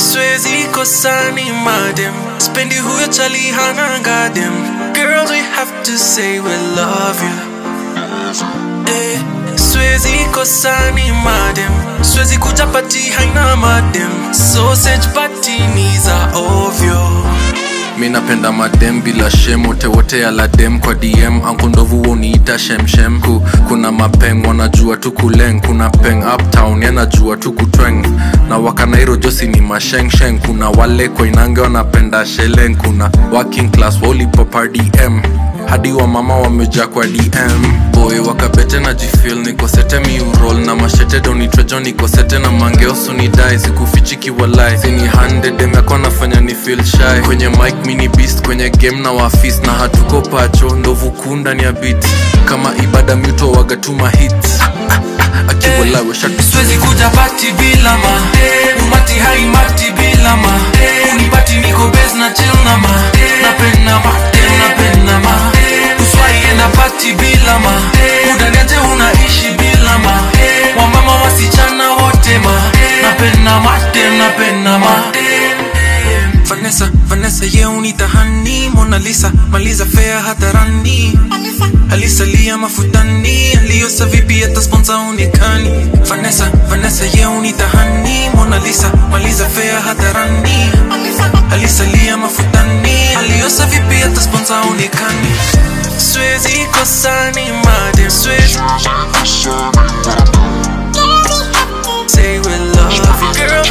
Swezi kosani madem, spendi huyo chali hana gadem. Girls, we have to say we love you. Swezi kosani madem, swezi kujapati haina madem. Sausage patini za ovyo. Mina penda madem bila shem, wote ya ladem kwa DM. Anko ndovu woniita shem. Kuna mapeng wanajua tu kuleng. Kuna peng uptown yanajua tu kutweng. Na wakanairo josi ni masheng. Kuna wale kwa inange wanapenda sheleng. Kuna working class wolipopa DM, hadi wa mama wameja kwa DM. Boy wakabete na jifil niko sete miurol. Na mashete doni trejo niko sete na mangeosu ni die. Sikufichiki walai, sini hande dem yako nafanya ni feel shy. Kwenye mic mini beast, kwenye game na wafis. Na hatuko pacho, ndovu kunda ni a beat. Kama ibada mito wagatuma hits. Akiwala we shut. Swezi kuja party bila ma, umati haimati bila ma. Unipati niko base na chill na ma. Napenda ma uswai enda party bila ma. Udaniaje unaishi bila ma. Wamama wasichana wote ma. Napenda ma Vanessa ye unitahani. Mona Lisa maliza fea hatarani. Alisa lia mafutani. Aliosa vipi hata sponsor unikani. Vanessa ye unitahani. Mona Lisa maliza fea hatarani. Alisa lia mafutani. Aliosa vipi hata sponsor unikani. Swezi kosani madem, swezi say we love you, girl.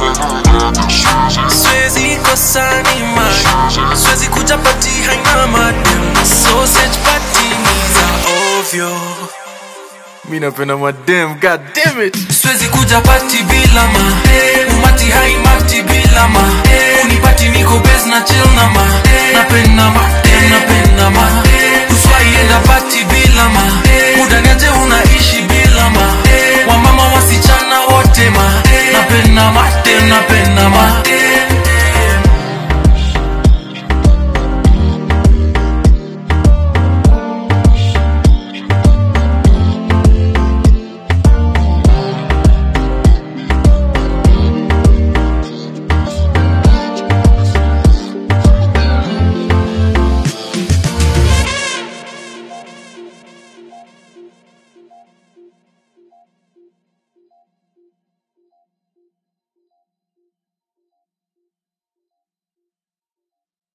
Swezi kosani madem, swezi kujapati haina madem. Sausage patini za ovyo. Mina pena madem, god damn it. Swezi kujapati bila ma, umati haimati bila ma. Unipati niko base na chill na ma. Napenda ma uswai enda party bila ma. Udaniaje unaishi bila ma. Wamama wasichana wote ma. Napenda ma